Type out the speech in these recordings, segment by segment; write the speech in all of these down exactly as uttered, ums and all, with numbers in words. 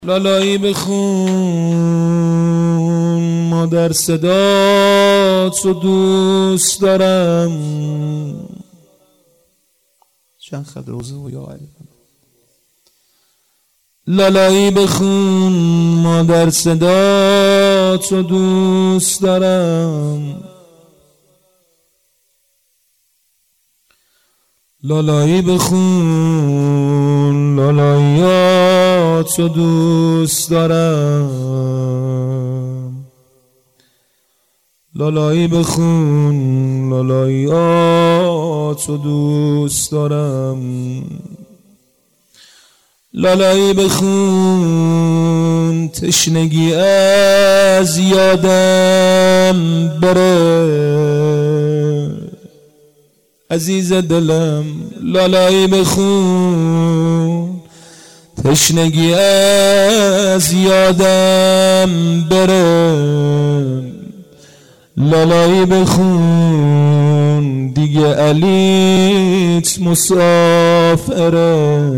لالایی بخون مادر صدات رو دوست دارم. چند خط روزه و یا علی. لالایی بخون مادر صدات رو دوست دارم. لالایی بخون لالاییات رو دوست دارم. لالایی بخون لالاییات رو دوست دارم. لالایی بخون تشنگی از یادم بره. عزیز دلم لالایی بخون تشنگی از یادم بره. لالایی بخون دیگه علیت مسافره.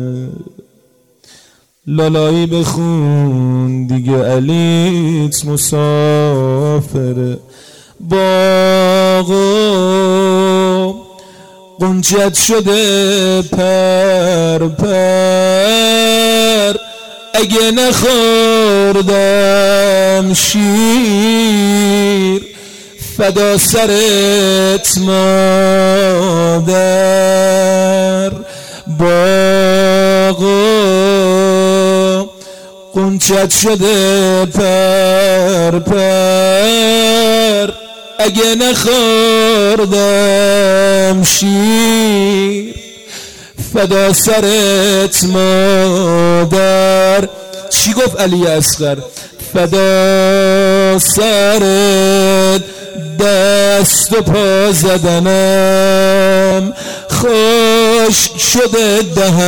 لالایی بخون دیگه علیت مسافره. باغو قنچت شده پر پر. اگه نخوردم شیر فدا سرت مادر. باغو قنچت شده پر پر. اگه نخوردم شیر فدا سرت مادر. چی گفت علی اصغر؟ فدا سرت دست و پا زدنم. خشک شده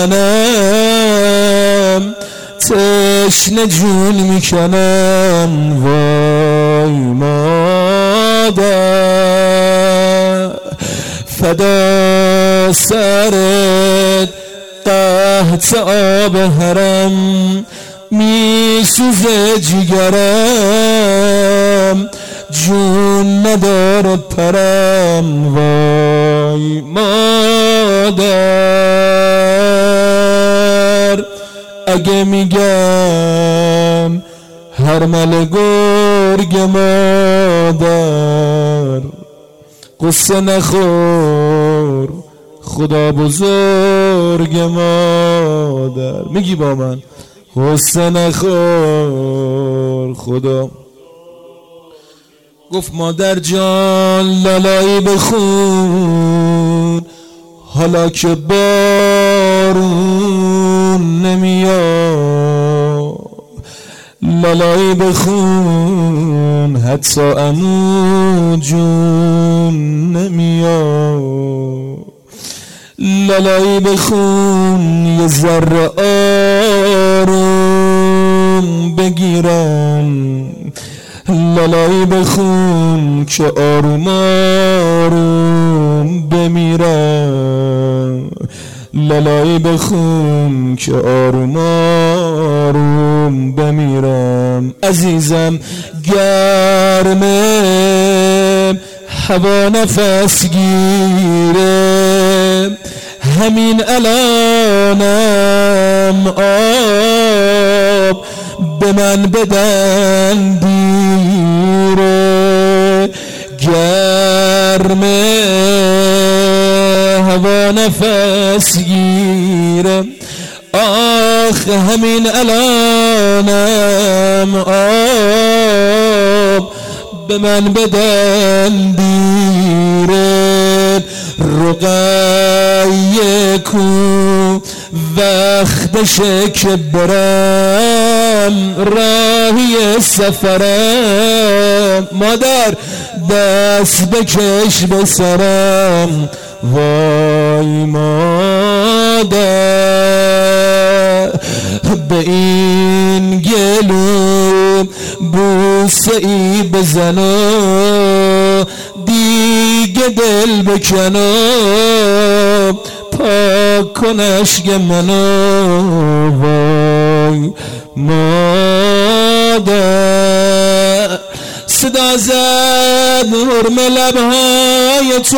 دهنم تشنه جون میکنم. وای مادر فدا سرت قحط آب حرم. میسوزه جگرم جون نداره پرم. وای مادر اگه میگم هرمل گرگ مادر قصه نخور خدا بزرگ مادر. میگی با من قصه نخور خدا. گفت مادر جان لالایی بخون حالا که بارون نمیاد. لالایی بخون حتی عمو جون نمیاد. لالایی بخون یه ذره آروم بگیرم. لالایی بخون که آروم آروم بمیرم. لالایی بخون که آروم آروم بمیرم. عزیزم گرمه هوا نفس گیره. همین الانم آب به من بدن دیره. گرمه هوا نفس گیره. آخ همین الانم آب به من بدن دیره. رقیه کو وقتشه که برم راهی سفرم. مادر دست بکش به سرم. وای مادر به این گلوم بوسه ای بزن و دیگه دل بکنم. پاک کنش که منو وای مادر صدا زد نرم لبهای تو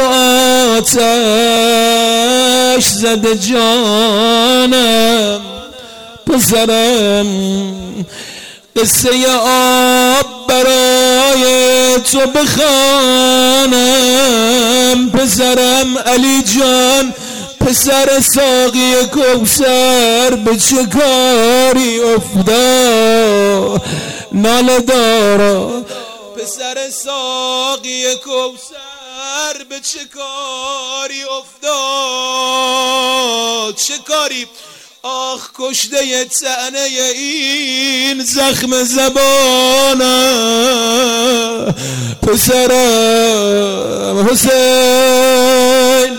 آتش زده جانم پسرم قصه آب برای تو بخوانم پسرم علی جان پسر ساقی کوثر به چه کاری افتاد ناله دارا پسر ساقی کوثر به چه کاری افتاد چه کاری آخ کشته طعنه این زخم زبانم پسرم حسین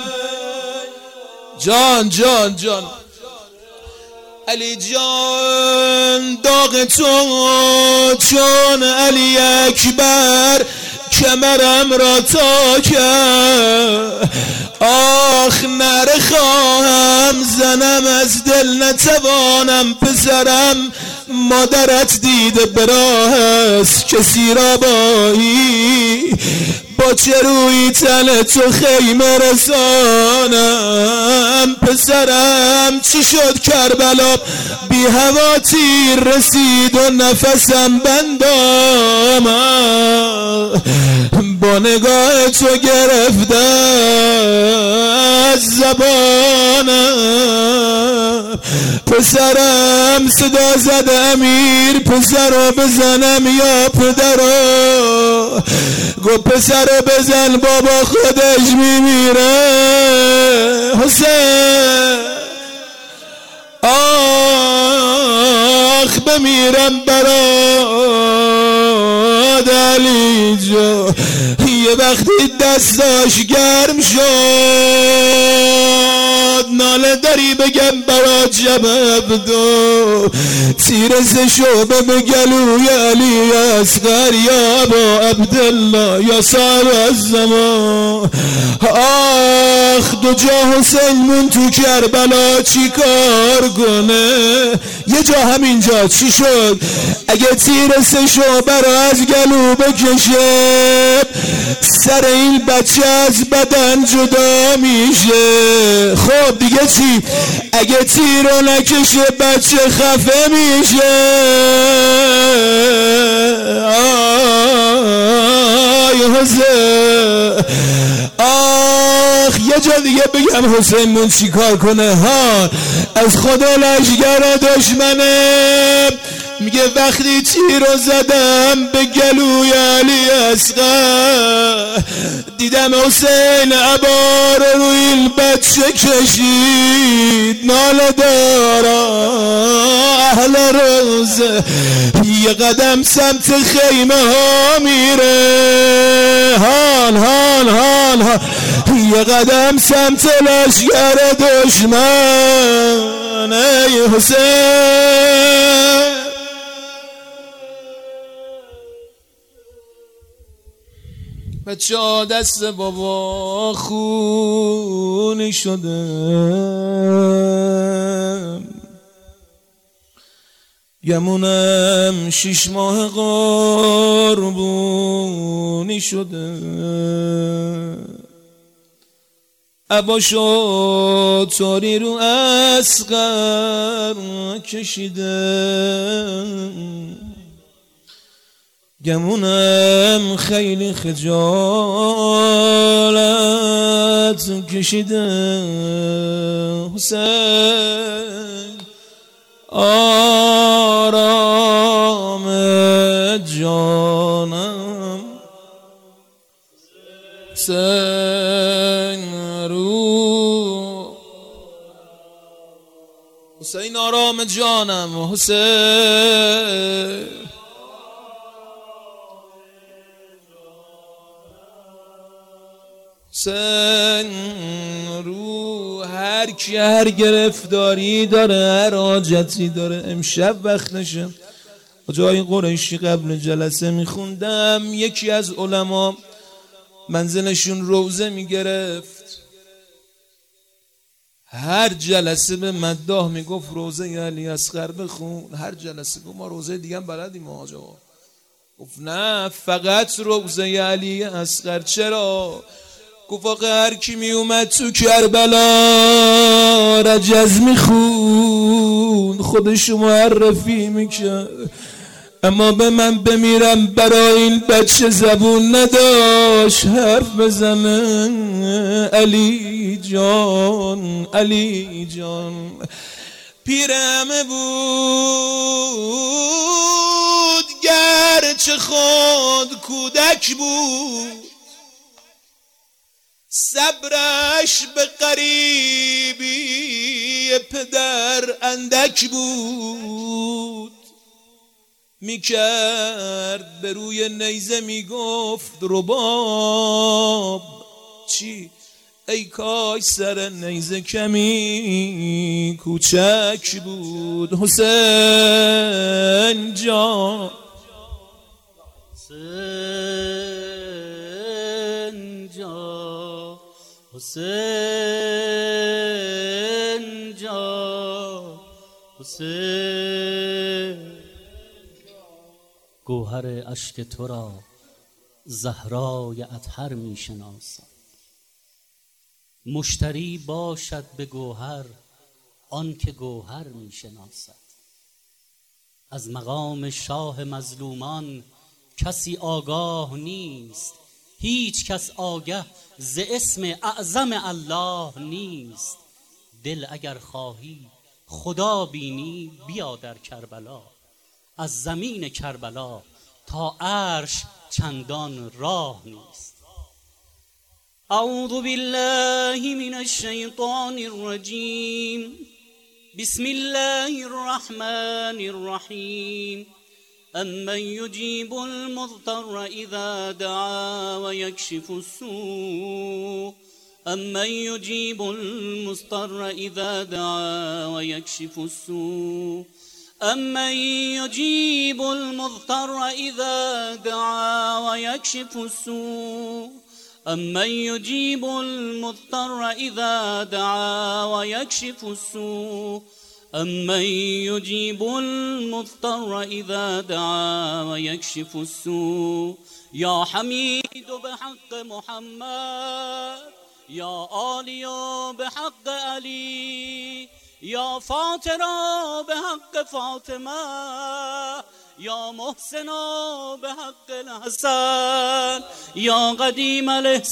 جان جان جان علی جان داغ تو چون علی اکبر کمرم را تا کرد آخ نره خواهم زنم از دل نتوانم پسرم مادرت دیده براه است کسی را بایی با چه روی تن تو خیمه رسانم پسرم چی شد کربلا بی هوا تیر رسید و نفسم بندام با نگاه تو گرفته از زبانم پسرم صدا زد امیر پسر رو بزنم یا پدر رو گو پسر رو بزن بابا خودش میمیره حسین آخ بمیرم برات علی جو یه وقتی دستاش گرم شد ناله داری بگم برات جبب دو تیرز شعبه به گلوی علی اصغر یا با عبدالله یا صاحب الزمان آخ دو جا حسین مون تو کربلا چی کار کنه یه جا همینجا چی شد اگه تیرز شعبه را از گلو بکشه سر این بچه از بدن جدا میشه خب دیگه چی اگه تیر رو نکشه بچه خفه میشه آی حسین آخ یه جا دیگه بگم حسین من چی کار کنه ها از خدا لشگر دشمنه میگه وقتی تیر رو زدم به گلوی علی اصغر دیدم حسین عبار روی این بچه کشید ناله دارا اهل روزه یه قدم سمت خیمه ها میره هان هان هان هان یه قدم سمت لشگر دشمن ای حسین بچه ها دست بابا خونی شده گمونم شش ماه قربونی شده عباشو طوری رو اصغر کشیده گمونم خیلی خجالت کشیده حسین آرام جانم حسین رو حسین آرام جانم حسین حسین رو هر کی هر گرفتاری داره هر حاجتی داره امشب وقتشه جای قریشی قبل جلسه میخوندم یکی از علما منزلشون روزه میگرفت هر جلسه به مداح میگفت روزه علی اصغر بخون. هر جلسه گفت ما روزه دیگه هم بلدیم آقا. گفت نه فقط روزه علی اصغر. چرا؟ گفت آقا هر کی می اومد تو کربلا رجز میخون خودشو معرفی میکرد، اما به من بمیرم برای این بچه زبون نداشت حرف بزنه. علی جان علی جان پیرمه بود گرچه خود کودک بود، صبرش به قریبی پدر اندک بود. میکرد به روی نیزه میگفت رباب چی؟ ای کاش سر نیزه کمی کوچک بود. حسین جان حسین جان حسین جان حسین گوهر اشک تو را زهرای اطهر می شناسد. مشتری باشد به گوهر آن که گوهر می شناسد. از مقام شاه مظلومان کسی آگاه نیست، هیچ کس آگه ز اسم اعظم الله نیست. دل اگر خواهی خدا بینی بیا در کربلا، از زمین کربلا تا عرش چندان راه نیست. اعوذ بالله من الشیطان الرجیم بسم الله الرحمن الرحیم امن یجیب المضطر اذا دعا و یکشف السوء امن یجیب المضطر اذا دعا و یکشف السوء امن یجیب المضطر اذا دعا و یکشف السوء امن یجیب المضطر اذا دعا و یکشف السوء امن یجیب المضطر اذا دعا و یکشف السوء. یا حمید بحق محمد یا عالی بحق علی یا فاطرا بحق فاطمه یا محسنا بحق الحسن یا قدیم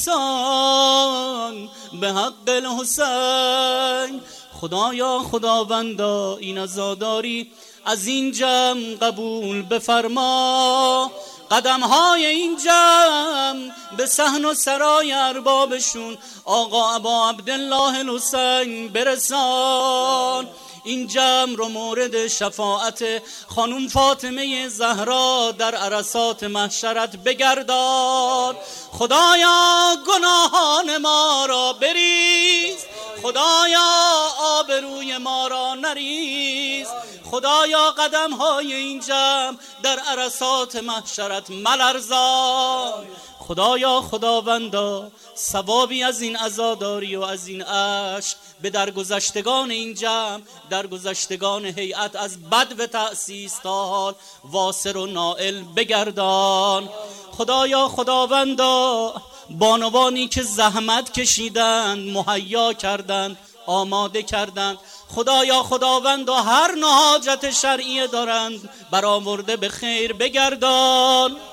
الاحسان بحق الحسین. خدایا خداوندا این عزاداری از این جمع قبول بفرما، قدمهای این جمع به صحن و سرای اربابشون آقا ابا عبدالله الحسین برسان. این جمع رو مورد شفاعت خانم فاطمه زهرا در عرصات محشرت بگردان. خدایا گناهان ما را بریز، خدایا آبروی ما را نریز، خدایا قدم های این جمع در عرصات محشرت ملرزان. خدایا خداوندا ثوابی از این عزاداری و از این عشق به درگذشتگان این جمع، درگذشتگان هیئت از بد و تأسیس تا حال واصل و نائل بگردان. خدایا خداوندا بانوانی که زحمت کشیدند، مهیا کردند، آماده کردند، خدایا خداوندا هر نهاجت شرعی دارند برآورده به خیر بگردان.